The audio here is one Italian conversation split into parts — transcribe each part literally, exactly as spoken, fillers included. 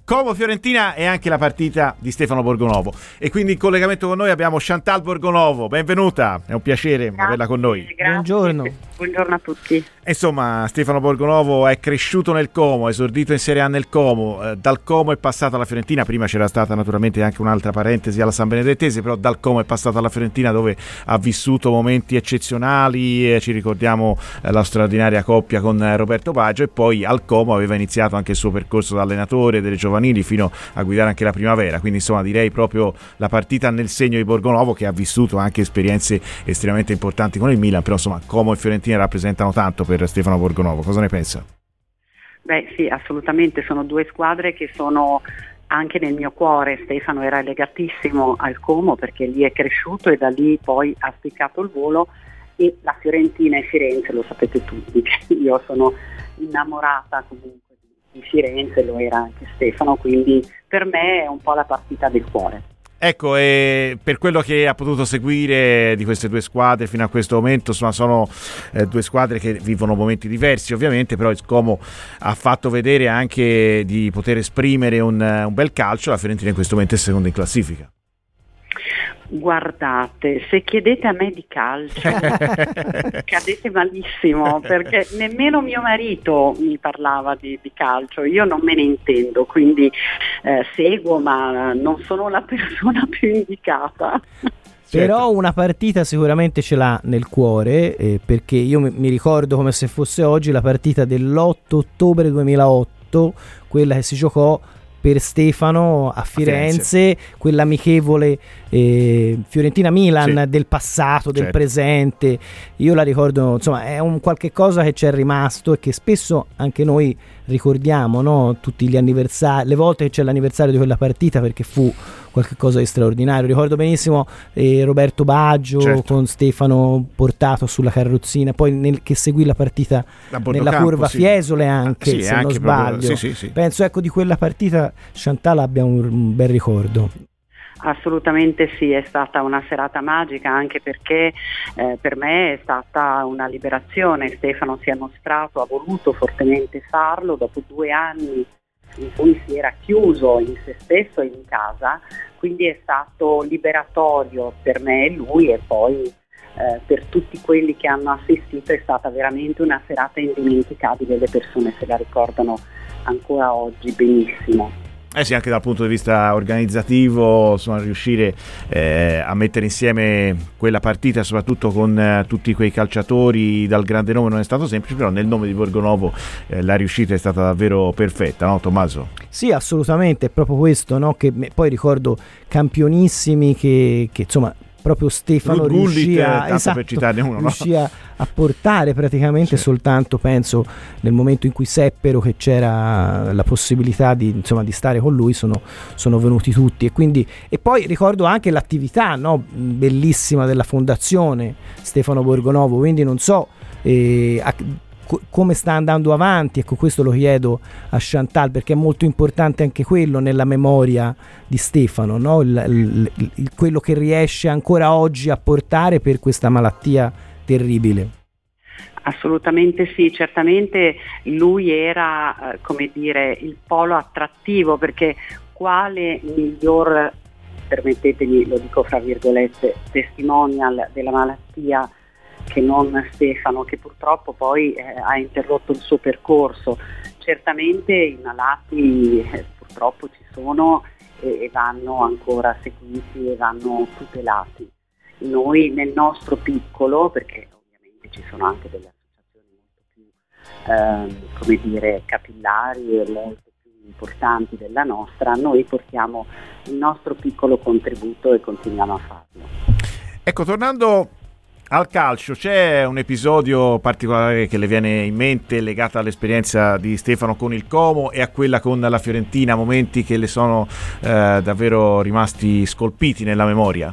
Como-Fiorentina è anche la partita di Stefano Borgonovo, e quindi in collegamento con noi abbiamo Chantal Borgonovo. Benvenuta, è un piacere Grazie, averla con noi. Grazie. Buongiorno. Buongiorno a tutti. Insomma, Stefano Borgonovo è cresciuto nel Como, è esordito in Serie A nel Como, eh, dal Como è passato alla Fiorentina. Prima c'era stata naturalmente anche un'altra parentesi alla San Benedettese, però dal Como è passato alla Fiorentina, dove ha vissuto momenti eccezionali, eh, ci ricordiamo eh, la straordinaria coppia con eh, Roberto Baggio, e poi al Como aveva iniziato anche il suo percorso da allenatore delle giovanili fino a guidare anche la primavera. Quindi insomma direi proprio la partita nel segno di Borgonovo, che ha vissuto anche esperienze estremamente importanti con il Milan, però insomma Como e Fiorentina rappresentano tanto per Stefano Borgonovo. Cosa ne pensa? Beh sì, assolutamente, sono due squadre che sono anche nel mio cuore. Stefano era legatissimo al Como perché lì è cresciuto e da lì poi ha spiccato il volo, e la Fiorentina e Firenze lo sapete tutti, io sono innamorata comunque di Firenze, lo era anche Stefano, quindi per me è un po' la partita del cuore. Ecco, e per quello che ha potuto seguire di queste due squadre fino a questo momento, insomma, sono eh, due squadre che vivono momenti diversi ovviamente, però il Como ha fatto vedere anche di poter esprimere un, un bel calcio. La Fiorentina in questo momento è seconda in classifica. Guardate, se chiedete a me di calcio cadete malissimo, perché nemmeno mio marito mi parlava di, di calcio, io non me ne intendo, quindi eh, seguo, ma non sono la persona più indicata. Però una partita sicuramente ce l'ha nel cuore, eh, perché io mi, mi ricordo come se fosse oggi la partita dell'otto ottobre duemilaotto, quella che si giocò per Stefano a Firenze, a Firenze. Quell'amichevole eh, Fiorentina-Milan, sì, del passato, del certo. presente. Io la ricordo, insomma, è un qualche cosa che ci è rimasto e che spesso anche noi ricordiamo, no? Tutti gli anniversari, le volte che c'è l'anniversario di quella partita, perché fu qualche cosa di straordinario. Ricordo benissimo eh, Roberto Baggio, certo, con Stefano portato sulla carrozzina, poi nel, che seguì la partita nella campo, curva sì. Fiesole anche, sì, se anche non sbaglio. Proprio, sì, sì, sì. Penso, ecco, di quella partita Chantal abbia un, un bel ricordo. Assolutamente sì, è stata una serata magica, anche perché eh, per me è stata una liberazione. Stefano si è mostrato, ha voluto fortemente farlo dopo due anni in cui si era chiuso in se stesso e in casa, quindi è stato liberatorio per me e lui, e poi eh, per tutti quelli che hanno assistito è stata veramente una serata indimenticabile. Le persone se la ricordano ancora oggi benissimo. Eh sì, anche dal punto di vista organizzativo, insomma, riuscire eh, a mettere insieme quella partita, soprattutto con eh, tutti quei calciatori dal grande nome, non è stato semplice, però nel nome di Borgonovo eh, la riuscita è stata davvero perfetta, no Tommaso? Sì, assolutamente, è proprio questo, no? Che poi ricordo campionissimi che, che insomma proprio Stefano riuscì a, esatto, per citarne uno, riuscì no? a portare praticamente, sì, soltanto, penso, nel momento in cui seppero che c'era la possibilità di, insomma, di stare con lui, sono, sono venuti tutti. E quindi, e poi ricordo anche l'attività, no, bellissima della fondazione Stefano Borgonovo, quindi non so eh, a, come sta andando avanti. Ecco, questo lo chiedo a Chantal, perché è molto importante anche quello nella memoria di Stefano, no? il, il, il, quello che riesce ancora oggi a portare per questa malattia terribile. Assolutamente sì, certamente lui era eh, come dire il polo attrattivo, perché quale miglior, permettetemi, lo dico fra virgolette, testimonial della malattia che non Stefano, che purtroppo poi eh, ha interrotto il suo percorso. Certamente i malati eh, purtroppo ci sono e, e vanno ancora seguiti e vanno tutelati. Noi nel nostro piccolo, perché ovviamente ci sono anche delle associazioni molto più eh, come dire capillari e molto più importanti della nostra, noi portiamo il nostro piccolo contributo e continuiamo a farlo. Ecco, tornando al calcio, c'è un episodio particolare che le viene in mente legato all'esperienza di Stefano con il Como e a quella con la Fiorentina, momenti che le sono eh, davvero rimasti scolpiti nella memoria?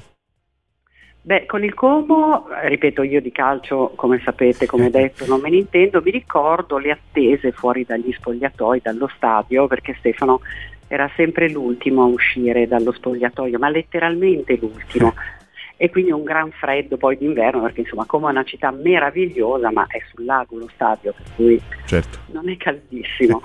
Beh, con il Como, ripeto, io di calcio, come sapete, come detto, non me ne intendo. Mi ricordo le attese fuori dagli spogliatoi, dallo stadio, perché Stefano era sempre l'ultimo a uscire dallo spogliatoio, ma letteralmente l'ultimo. e quindi un gran freddo poi d'inverno, perché insomma Como è una città meravigliosa, ma è sul lago lo stadio, per cui certo. non è caldissimo.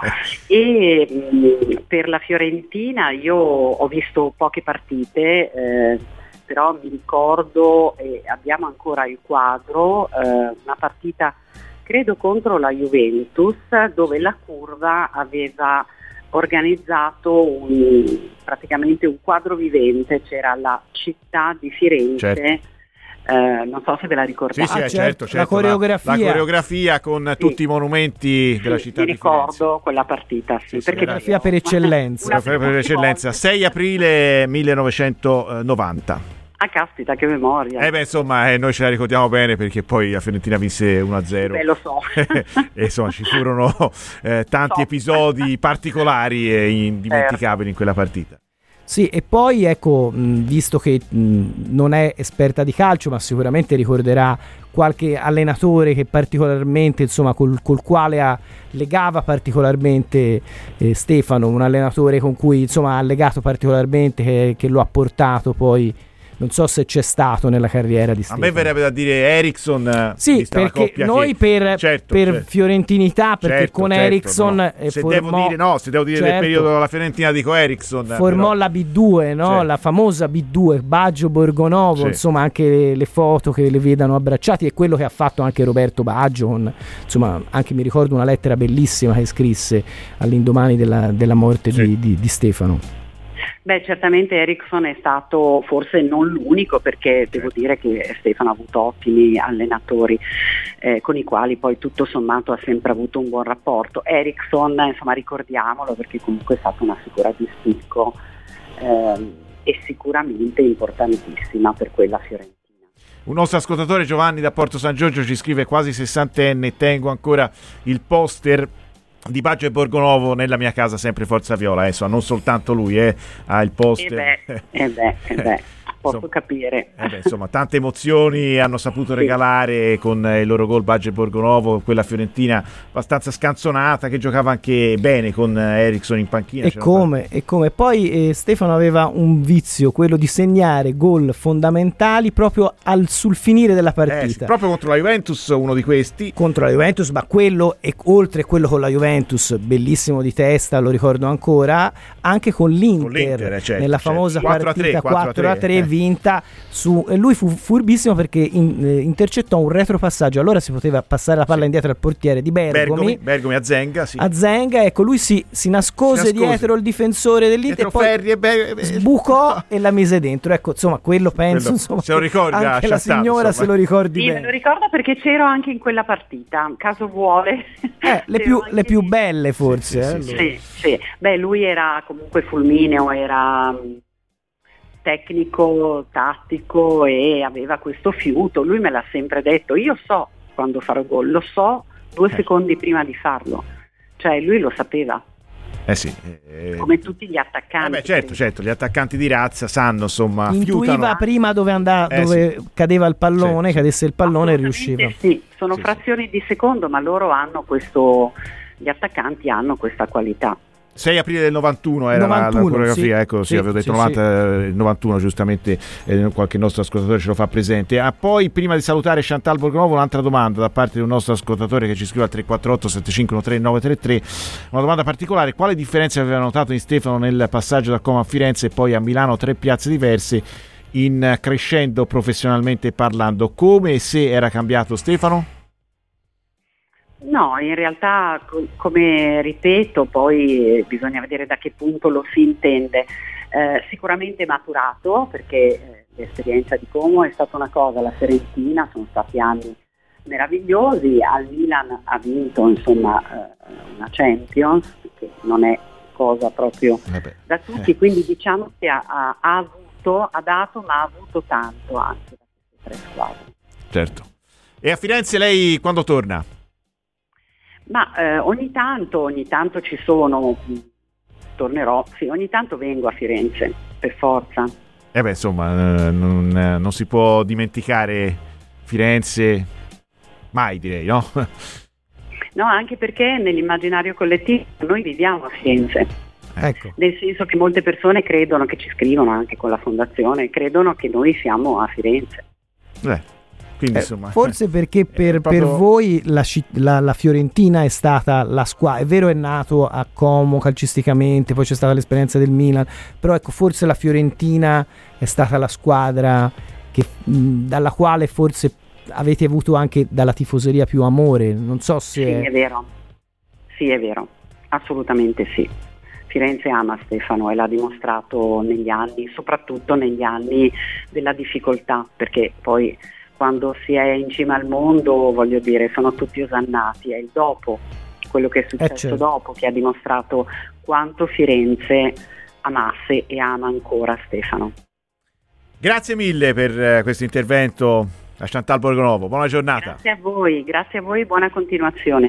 E mh, per la Fiorentina io ho visto poche partite, eh, però mi ricordo, e abbiamo ancora il quadro, eh, una partita credo contro la Juventus, dove la curva aveva organizzato un, praticamente un quadro vivente, c'era la città di Firenze, certo. eh, non so se ve la ricordate. Sì, sì, ah, certo, certo, la coreografia, la, la coreografia con sì. tutti i monumenti sì, della città di Firenze. Mi ricordo quella partita, sì, sì, perché coreografia per eccellenza. Una, una per eccellenza, sei aprile millenovecentonovanta. Ah, caspita, che memoria. Eh beh, insomma, eh, noi ce la ricordiamo bene perché poi la Fiorentina vinse uno a zero. Beh, lo so. E insomma, ci furono eh, tanti so. episodi particolari e indimenticabili in quella partita. Sì, e poi ecco, mh, visto che mh, non è esperta di calcio, ma sicuramente ricorderà qualche allenatore che particolarmente, insomma, col, col quale ha, legava particolarmente eh, Stefano, un allenatore con cui, insomma, ha legato particolarmente, che, che lo ha portato poi. Non so se c'è stato nella carriera di Stefano. A me verrebbe da dire Eriksson. Sì, perché noi che... per, certo, per certo. fiorentinità, perché certo, con certo, Eriksson no. eh, se formò, devo dire no, se devo dire certo, del periodo della Fiorentina dico Eriksson. Formò però. la B due, no? Certo. La famosa B due, Baggio Borgonovo, sì. insomma anche le, le foto che le vedano abbracciati, e quello che ha fatto anche Roberto Baggio, con, insomma anche mi ricordo una lettera bellissima che scrisse all'indomani della, della morte sì. di, di, di Stefano. Beh, certamente Eriksson è stato forse non l'unico, perché devo dire che Stefano ha avuto ottimi allenatori eh, con i quali poi tutto sommato ha sempre avuto un buon rapporto. Eriksson, insomma, ricordiamolo perché comunque è stata una figura di spicco eh, e sicuramente importantissima per quella fiorentina. Un nostro ascoltatore, Giovanni da Porto San Giorgio, ci scrive: quasi sessantenne, tengo ancora il poster di Baggio e Borgonovo nella mia casa, sempre Forza Viola. Eh, so, non soltanto lui eh, ha il poster. Eh beh, eh beh, eh beh. Posso insomma, capire. Eh beh, insomma, tante emozioni hanno saputo regalare sì. con il loro gol Baggio e Borgonovo, quella fiorentina abbastanza scanzonata che giocava anche bene con Eriksson in panchina. E come, e come poi eh, Stefano aveva un vizio, quello di segnare gol fondamentali proprio al, sul finire della partita. Eh, sì, proprio contro la Juventus, uno di questi. Contro la Juventus, ma quello, e oltre a quello con la Juventus, bellissimo di testa, lo ricordo ancora, anche con l'Inter, con l'Inter certo, nella certo. famosa partita quattro a tre vinta su, e lui fu furbissimo perché in, eh, intercettò un retropassaggio. Allora si poteva passare la palla sì. indietro al portiere di Bergomi Bergomi, Bergomi a Zenga sì. a Zenga, ecco, lui si, si, nascose si nascose dietro il difensore dell'Inter e poi Ferri e Be- sbucò e la mise dentro. Ecco, insomma, quello penso quello, insomma, se lo ricorda anche la signora insomma. se lo ricordi sì, bene. me lo ricordo perché c'ero anche in quella partita, caso vuole. Eh, le, più, le più belle forse. Sì, eh, sì, sì, sì. Beh, lui era comunque fulmineo, era tecnico, tattico e aveva questo fiuto. Lui me l'ha sempre detto: io so quando farò gol, lo so due eh. secondi prima di farlo, cioè lui lo sapeva. Eh sì, eh, come tutti gli attaccanti. Eh beh, certo, certo, gli attaccanti di razza sanno, insomma, intuiva fiutano. prima dove andava, eh, dove sì. cadeva il pallone, sì. cadesse il pallone e riusciva. Sì, sono sì, frazioni sì. di secondo, ma loro hanno questo, gli attaccanti hanno questa qualità. sei aprile del novantuno era novantuno, la, la coreografia, sì, ecco, sì, sì, avevo detto sì, novanta, sì. novantuno giustamente, eh, qualche nostro ascoltatore ce lo fa presente. Ah, poi prima di salutare Chantal Borgonovo, un'altra domanda da parte di un nostro ascoltatore che ci scrive al tre quattro otto sette cinque uno tre nove tre tre, una domanda particolare: quale differenza aveva notato in Stefano nel passaggio da Como a Firenze e poi a Milano, tre piazze diverse, in crescendo professionalmente parlando? Come e se era cambiato Stefano? No, in realtà, come ripeto, poi eh, bisogna vedere da che punto lo si intende. Eh, sicuramente maturato, perché eh, l'esperienza di Como è stata una cosa, la Fiorentina sono stati anni meravigliosi, al Milan ha vinto insomma eh, una Champions, che non è cosa proprio Vabbè. da tutti, quindi diciamo che ha, ha, ha avuto, ha dato, ma ha avuto tanto anche da queste tre squadre. Certo. E a Firenze lei quando torna? Ma eh, ogni tanto, ogni tanto ci sono, tornerò, sì, ogni tanto vengo a Firenze, per forza. Eh beh, insomma, eh, non, eh, non si può dimenticare Firenze, mai direi, no? No, anche perché nell'immaginario collettivo noi viviamo a Firenze. Ecco. Nel senso che molte persone credono, che ci scrivono anche con la fondazione, credono che noi siamo a Firenze. Beh. Quindi, eh, insomma, forse perché per, proprio... per voi la, la, la Fiorentina è stata la squadra, è vero è nato a Como calcisticamente, poi c'è stata l'esperienza del Milan, però ecco forse la Fiorentina è stata la squadra che, mh, dalla quale forse avete avuto anche dalla tifoseria più amore, non so se... Sì, è vero, sì è vero, assolutamente sì. Firenze ama Stefano e l'ha dimostrato negli anni, soprattutto negli anni della difficoltà, perché poi quando si è in cima al mondo, voglio dire, sono tutti osannati, è il dopo, quello che è successo eh certo. dopo, che ha dimostrato quanto Firenze amasse e ama ancora Stefano. Grazie mille per questo intervento a Chantal Borgonovo, buona giornata. Grazie a voi, grazie a voi, buona continuazione.